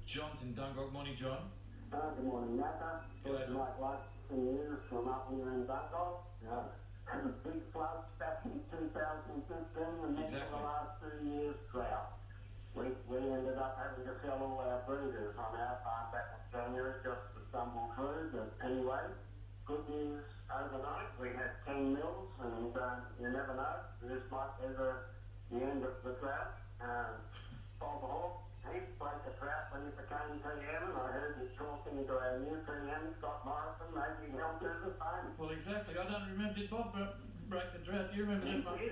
John's in Dungog. Morning, John. Good morning, Napa. G'day, John. Like some news from up here in Dungog. Had a big floods back in 2015 and then for the last 2 years drought. We ended up having to sell all our breeders on our farm back in January just to stumble through. But anyway, good news overnight. We had 10 mils and you never know. This might be the end of the drought. Bob Hawke, he broke a drought when he became PM, and I heard you talking to our new PM, Scott Morrison. Maybe he'll do the same. Well, exactly. I don't remember. Did Bob break the drought? Do you remember that, Mark?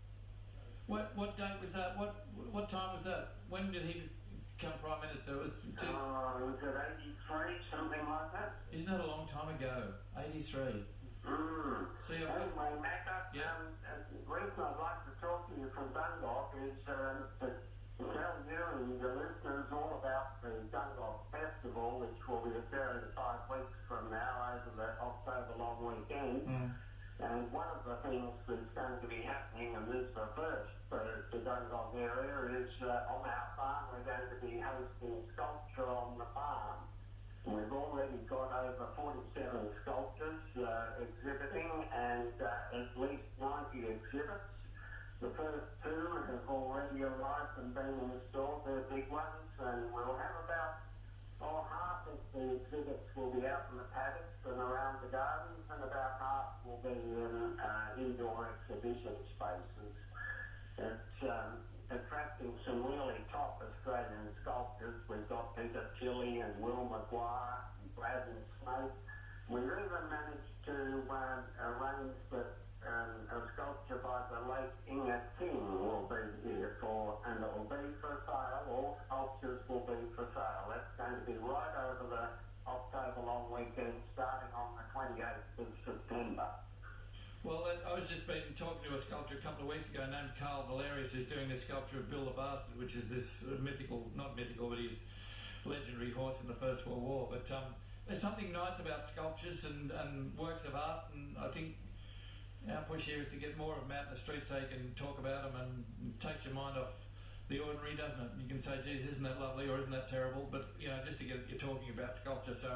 What date was that? What time was that? When did he become Prime Minister? It was at 83, something like that. Isn't that a long time ago? 83. See, anyway, Macca, the reason I'd like to talk to you from Dungog is to tell you and the listeners all about the Dungog Festival, which will be occurring 5 weeks from now over the October long weekend. And one of the things that's going to be happening, and this is the first for the Dungog area, is on our farm we're going to be hosting sculpture on the farm. We've already got over 47 sculptures exhibiting and at least 90 exhibits. The first 2 have already arrived and been installed. They're big ones, and we'll have about half of the exhibits will be out in the paddocks and around the gardens, and about half will be in indoor exhibition spaces. It's attracting some really top Australian sculptors. We've got Peter Tilley and Will Maguire and Brad and Snake. We've even managed to arrange that a sculpture by the late Inga King will be here and it will be for sale. All sculptures will be for sale. That's going to be right over the October long weekend, starting on the 28th of September. Well, I was just talking to a sculptor a couple of weeks ago named Carl Valerius, who's doing this sculpture of Bill the Bastard, which is this not mythical, but he's legendary horse in the First World War. But there's something nice about sculptures and works of art, and I think our push here is to get more of them out in the streets so you can talk about them and takes your mind off the ordinary, doesn't it? You can say, geez, isn't that lovely or isn't that terrible? But, just to get you talking about sculpture. So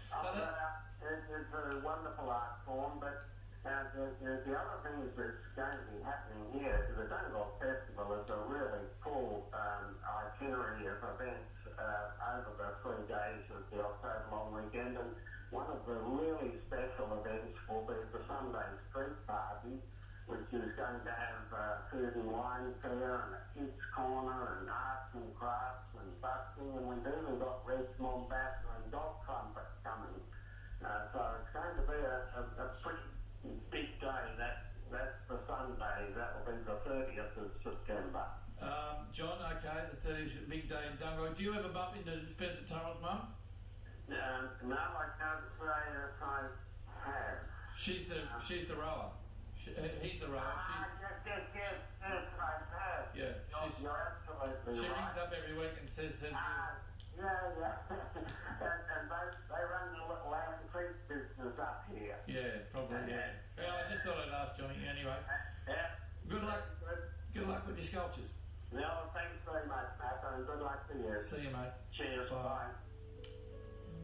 it's a wonderful art form, but the other things that's going to be happening here, the Dungog Festival is a really full itinerary of events over the 3 days of the October long weekend, and one of the really special events will be the Sunday Street Party, which is going to have food and wine fair and a kids corner and arts and crafts and busking, and we've even got Red Mombasa and Dog Trumpet coming. So it's going to be a pretty big day. That's the Sunday. That will be the 30th of September. John, okay, the 30th is a big day in Dungog. Do you ever bump into Spencer Turrell's mum? No, I can't say that I have. She's the rower. He's the rower. Yes, I have. Yeah. You're absolutely right. She rings right. up every week and says... Yeah. and they run the little antique business up here. Yeah, probably, yeah. Well, I just thought I'd ask Johnny anyway. Yeah. Good luck. Good luck with your sculptures. No, thanks very much, Matt, and good luck to you. See you, mate. Cheers. Bye.